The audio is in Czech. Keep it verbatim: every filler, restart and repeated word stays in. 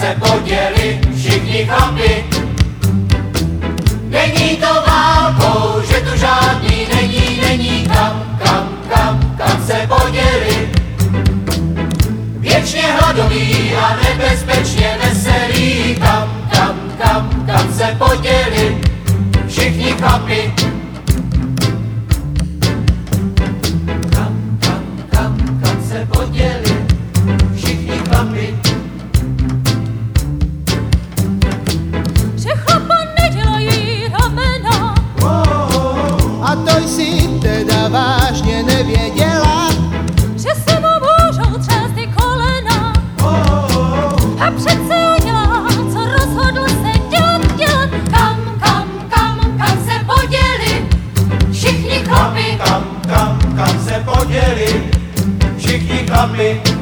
se poděli všichni chlapi. Není to válkou, že tu žádný není, není kam, kam, kam, kam se poděli. Věčně hladový a nebezpečně veselý, kam, kam, kam, kam se poděli všichni chlapi. Kam, kam, kam, kam se poděli všichni chlapi. Že chlapa nedělají ramena. A to jsi teda vážně nevěděla. Že se mu můžou třést i kolena. A přece udělá, co rozhodl se dělat, dělat. Kam, kam, kam, kam se poděli všichni chlapi. Kam, kam, kam se poděli všichni chlapi.